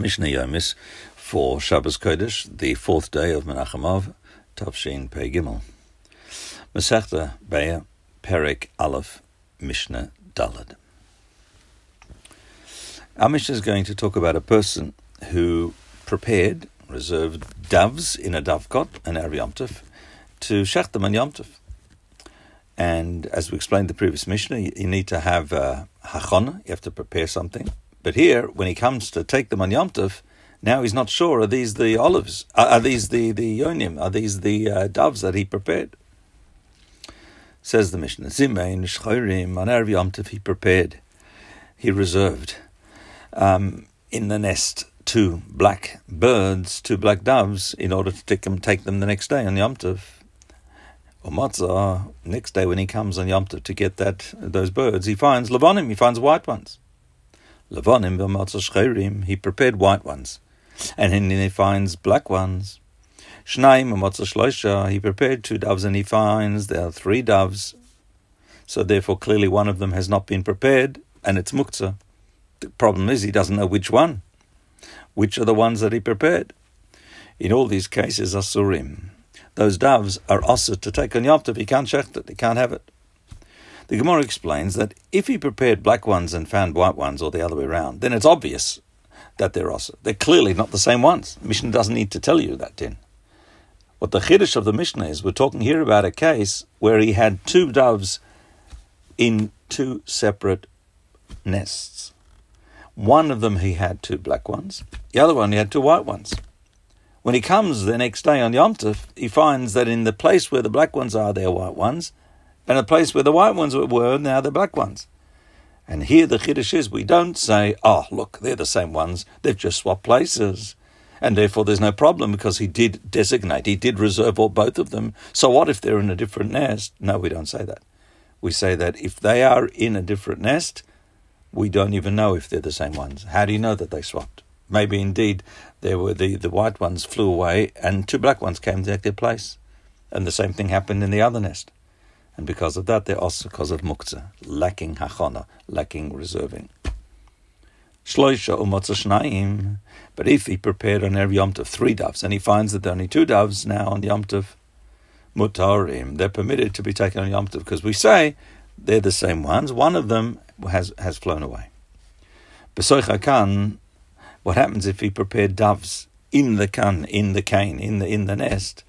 Mishnah Yomis for Shabbos Kodesh, the fourth day of Menachem Av, Tavshin Pei Gimel. Masechta Be'er, Perek Aleph, Mishnah Daled. Our Mishnah is going to talk about a person who reserved doves in a dovecot, an Erev Yom Tov, to shech them on Yom Tov. And as we explained in the previous Mishnah, you need to have hachana, you have to prepare something. But here, when he comes to take them on Yom Tov, now he's not sure, are these the olives? Are these the yonim? Are these the doves that he prepared? Says the Mishnah, Zimein shchorim, on Erev Yom Tov he prepared, he reserved in the nest two black birds, two black doves, in order to take them the next day on Yom Tov. Or next day when he comes on Yom Tov to get those birds, he finds levonim, he finds white ones. Levonim v'matzah shchorim, he prepared white ones. And then he finds black ones. Shnaim v'matzah shloisha, he prepared two doves and he finds there are three doves. So therefore clearly one of them has not been prepared and it's muktzah. The problem is he doesn't know which one. Which are the ones that he prepared? In all these cases, asurim. Those doves are asur to take on Yom Tov. He can't shecht it, he can't have it. The Gemara explains that if he prepared black ones and found white ones, or the other way around, then it's obvious that they're asur. They're clearly not the same ones. Mishnah doesn't need to tell you that then. What the chiddush of the Mishnah is, we're talking here about a case where he had two doves in two separate nests. One of them he had two black ones, the other one he had two white ones. When he comes the next day on Yom Tov, he finds that in the place where the black ones are, they're white ones, and the place where the white ones were, now they're black ones. And here the chiddush is, we don't say, oh, look, they're the same ones, they've just swapped places. And therefore there's no problem because he did designate, he did reserve both of them. So what if they're in a different nest? No, we don't say that. We say that if they are in a different nest, we don't even know if they're the same ones. How do you know that they swapped? Maybe indeed there were the white ones flew away and two black ones came to take their place. And the same thing happened in the other nest. And because of that, they're also because of muktzah, lacking hachana, lacking reserving. Shloisha u'matzah shnayim. But if he prepared on Erev Yom Tov three doves, and he finds that there are only two doves now on Yom Tov, mutarim, they're permitted to be taken on Yom Tov, because we say they're the same ones. One of them has flown away. B'soicha kan, what happens if he prepared doves in the cane, in the nest?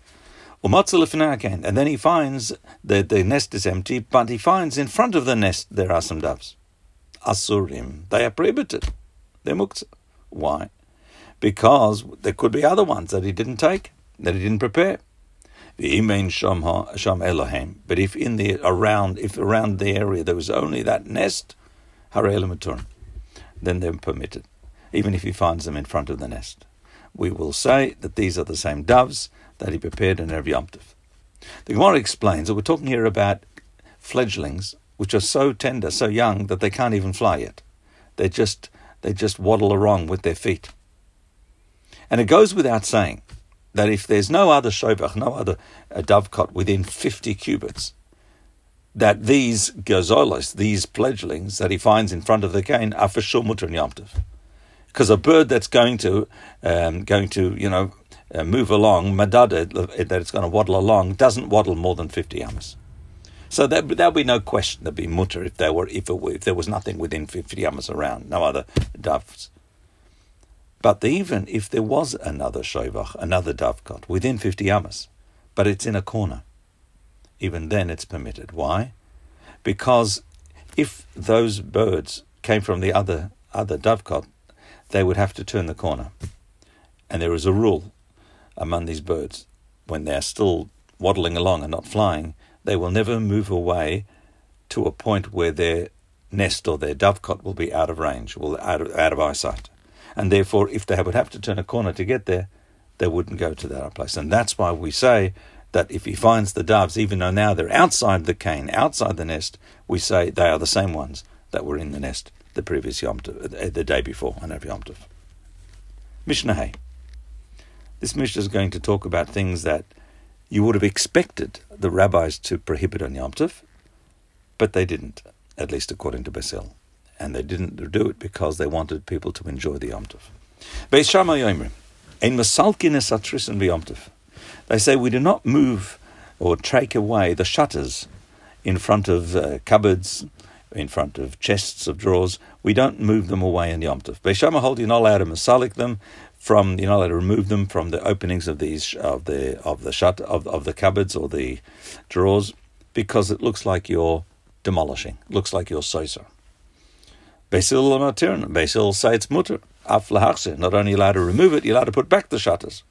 And then he finds that the nest is empty, but he finds in front of the nest there are some doves. Asurim, they are prohibited. They're muktzah. Why? Because there could be other ones that he didn't take, that he didn't prepare. But if around the area there was only that nest, then they're permitted, even if he finds them in front of the nest. We will say that these are the same doves that he prepared in Erev Yom Tov. The Gemara explains that we're talking here about fledglings, which are so tender, so young, that they can't even fly yet. They just waddle along with their feet. And it goes without saying that if there's no other shovach, no other dovecot within 50 cubits, that these gazolos, these fledglings that he finds in front of the cane, are for sure mutter in Yom Tov. Because a bird that's going to move along, madada, that it's going to waddle along, doesn't waddle more than 50 amas. So there'll be no question there'd be mutter if there was nothing within 50 amas around, no other doves. But even if there was another shovach, another dovecot within 50 amas, but it's in a corner, even then it's permitted. Why? Because if those birds came from the other dovecot, they would have to turn the corner. And there is a rule among these birds, when they're still waddling along and not flying, they will never move away to a point where their nest or their dovecot will be out of range, out of eyesight. And therefore, if they would have to turn a corner to get there, they wouldn't go to that other place. And that's why we say that if he finds the doves, even though now they're outside the cane, outside the nest, we say they are the same ones that were in the nest the previous Yom Tov, the day before on Erev Yom Tov. Mishnah Hay. This Mishnah is going to talk about things that you would have expected the rabbis to prohibit on Yom Tov, but they didn't, at least according to Beis Hillel. And they didn't do it because they wanted people to enjoy the Yom Tov. Beis Shammai Oimrim, ein masalkin es atrisin v'yomtiv. They say we do not move or take away the shutters in front of cupboards, in front of chests of drawers. We don't move them away in Yom Tov. Beis Shammai hold you're not allowed to masalik them from, you're not allowed to remove them from the openings of these of the cupboards or the drawers, because it looks like you're demolishing, looks like you're soser. Beis Hillel Matirin, Beis Hillel say it's mutter. Af lahachse, not only allowed to remove it, you're allowed to put back the shutters.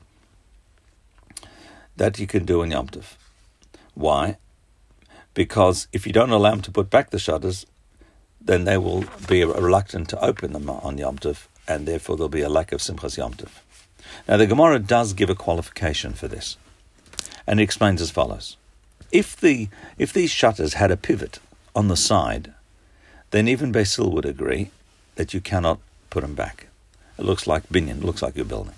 That you can do in Yom Tov. Why? Because if you don't allow them to put back the shutters, then they will be reluctant to open them on Yom Tov, and therefore there'll be a lack of Simchas Yom Tov. Now the Gemara does give a qualification for this, and it explains as follows. If these shutters had a pivot on the side, then even Beis Hillel would agree that you cannot put them back. It looks like binyan, it looks like you're building.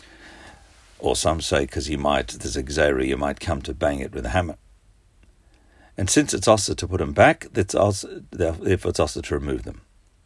Or some say because there's a gzeira, you might come to bang it with a hammer. And since it's also to put them back, therefore it's also to remove them.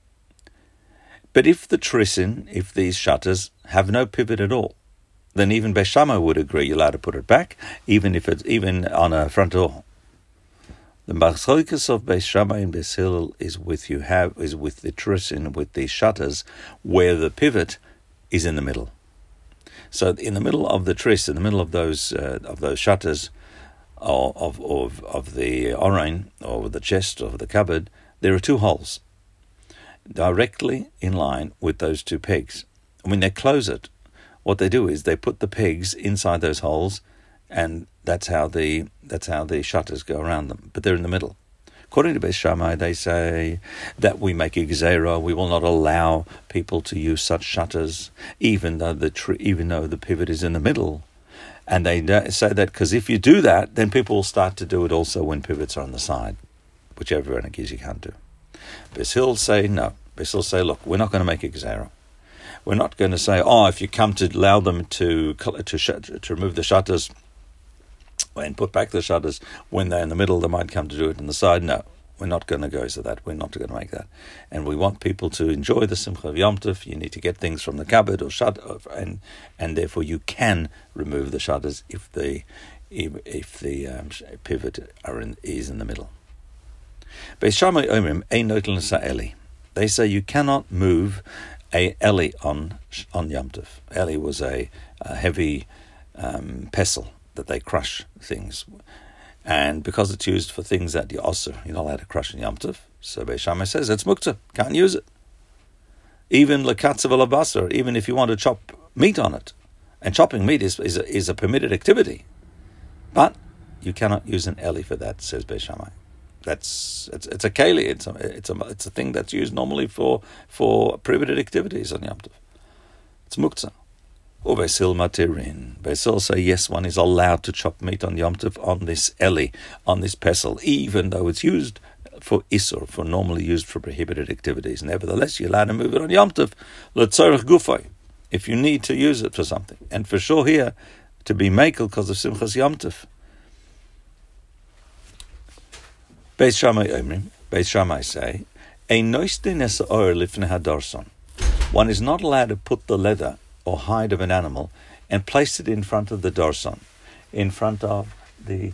But if these shutters have no pivot at all, then even Beis Shammai would agree you're allowed to put it back, even on a front door. The machlokas of Beis Shammai and Beis Hillel is with the trisin, with the shutters, where the pivot is in the middle. So in the middle of the tris, in the middle of those shutters of the orain, or the chest, or the cupboard, there are two holes directly in line with those two pegs. And when they close it, what they do is they put the pegs inside those holes, and that's how the shutters go around them. But they're in the middle. According to Beis Shammai, they say that we make a gzeira, we will not allow people to use such shutters, even though the pivot is in the middle. And they say that because if you do that, then people will start to do it also when pivots are on the side, which everyone agrees you can't do. Beis Hillel say no. Beis Hillel say, look, we're not going to make a gzeira. We're not going to say, if you come to allow them to remove the shutters and put back the shutters when they're in the middle, they might come to do it on the side. No, we're not going to go to that. We're not going to make that. And we want people to enjoy the Simcha of Yom Tov. You need to get things from the cupboard or and therefore you can remove the shutters if the pivot is in the middle. Beis Shammai Omrim ein notel l'sa'eli. They say you cannot move a eli on Yom Tov. Eli was a heavy pestle that they crush things, and because it's used for things that you're not allowed to crush in Yom Tov, so Beis Shammai says it's muktzah, can't use it. Even lekatzav alabasar, even if you want to chop meat on it, and chopping meat is a permitted activity, but you cannot use an eli for that, says Beis Shammai. It's a keli, it's a thing that's used normally for prohibited activities on Yom Tov. It's muktzah. Or Beis Hillel Matirin. Beis Hillel say yes, one is allowed to chop meat on Yom Tov on this eli, on this pestle, even though it's used for isur, for normally used for prohibited activities. Nevertheless, you're allowed to move it on Yom Tov, l'tzorech gufay, if you need to use it for something. And for sure here, to be makel because of Simchas Yom Tov. Beis Shammai Omrim, Beis Shammai say, ein noistin es or lifnei hadarson. One is not allowed to put the leather or hide of an animal and place it in front of the darson, in front of the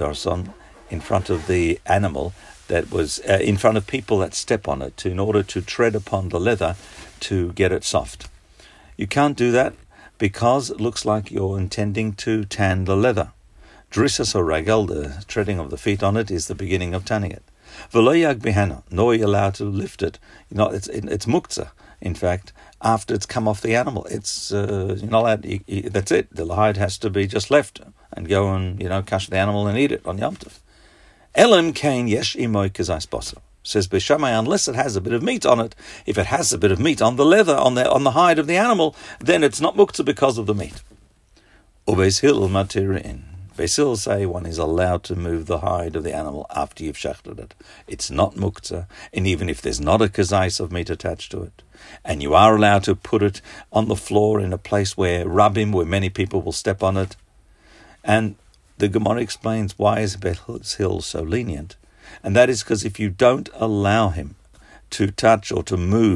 animal that was in front of people that step on it, in order to tread upon the leather to get it soft. You can't do that because it looks like you're intending to tan the leather. Drissas or ragel, the treading of the feet on it, is the beginning of tanning it. V'lo yag bihana, nor are you allowed to lift it. It's muktzah. In fact, after it's come off the animal, it's you're not allowed. That's it. The hide has to be just left and go and cash the animal and eat it on Yom Tov. Elam kain yesh imoy kazais basar, says Beis Shammai, unless it has a bit of meat on it. If it has a bit of meat on the leather, on the hide of the animal, then it's not muktzah because of the meat. Beis Hillel matirin. Beis Hillel say one is allowed to move the hide of the animal after you've shechted it. It's not muktzah, and even if there's not a kazais of meat attached to it, and you are allowed to put it on the floor in a place where many people will step on it. And the Gemara explains why is Beis Hillel so lenient, and that is because if you don't allow him to touch or to move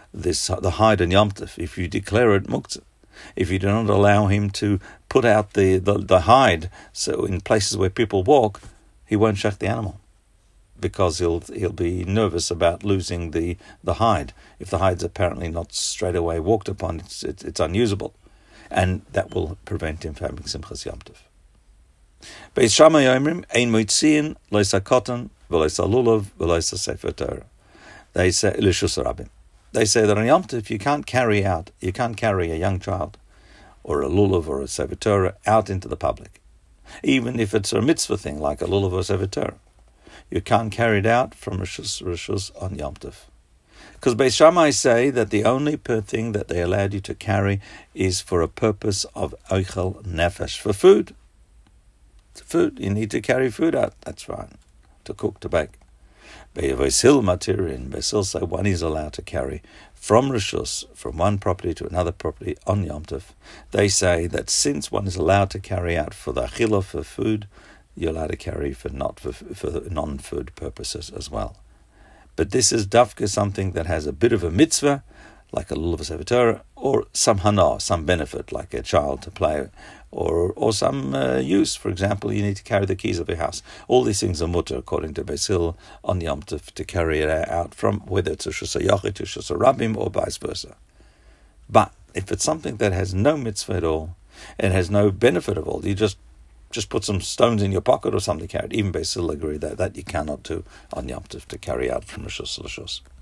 the hide and Yom Tov, if you declare it muktzah, if you do not allow him to put out the hide, so in places where people walk, he won't shech the animal, because he'll be nervous about losing the hide. If the hide's apparently not straight away walked upon, it's unusable, and that will prevent him from having Simchas Yom Tov. Beis Shammai Omrim ein moitziin lo sakotan v'lo salulav v'lo sefer Torah. They say Lishus Rabbim. They say that on Yom Tov you can't carry a young child or a lulav or a sefer Torah out into the public, even if it's a mitzvah thing like a lulav or a sefer Torah. You can't carry it out from Rishus on Yom Tov. Because Beis Shammai say that the only thing that they allowed you to carry is for a purpose of oichel nefesh, for food. It's food. You need to carry food out. That's fine. To cook, to bake. Beis Matirin, Beis say one is allowed to carry from Rishus, from one property to another property on Yom Tov. They say that since one is allowed to carry out for the achilah, for food, you're allowed to carry for non-food purposes as well. But this is dafka, something that has a bit of a mitzvah, like a lulav sefer Torah, or some hana, some benefit, like a child to play, or some use. For example, you need to carry the keys of your house. All these things are mutter, according to Beis Hillel, on Yom Tov, to carry it out from, whether it's a Rishus Yachid to Rishus Rabbim, or vice versa. But if it's something that has no mitzvah at all, and has no benefit at all, you just put some stones in your pocket or something, carry it. Even Beis Hillel agree that you cannot do on Yom Tov, to carry out from Rishus to Rishus.